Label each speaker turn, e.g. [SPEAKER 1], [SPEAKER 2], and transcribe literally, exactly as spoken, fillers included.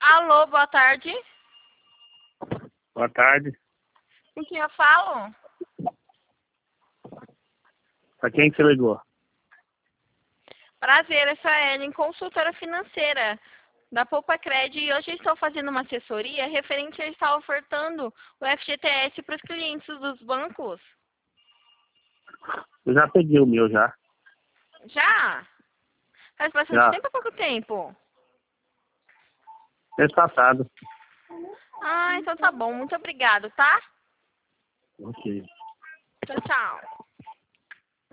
[SPEAKER 1] Alô, boa tarde.
[SPEAKER 2] Boa tarde.
[SPEAKER 1] Com quem eu falo?
[SPEAKER 2] Pra quem que você ligou?
[SPEAKER 1] Prazer, eu sou a Ellen, consultora financeira da Poupa Cred, e hoje estou fazendo uma assessoria referente a estar ofertando o F G T S para os clientes dos bancos.
[SPEAKER 2] Eu já peguei o meu já.
[SPEAKER 1] Já? Faz bastante
[SPEAKER 2] Já.
[SPEAKER 1] tempo ou pouco tempo?
[SPEAKER 2] Mês passado.
[SPEAKER 1] Ah, então tá bom. Muito obrigado, tá?
[SPEAKER 2] Ok.
[SPEAKER 1] Tchau, tchau.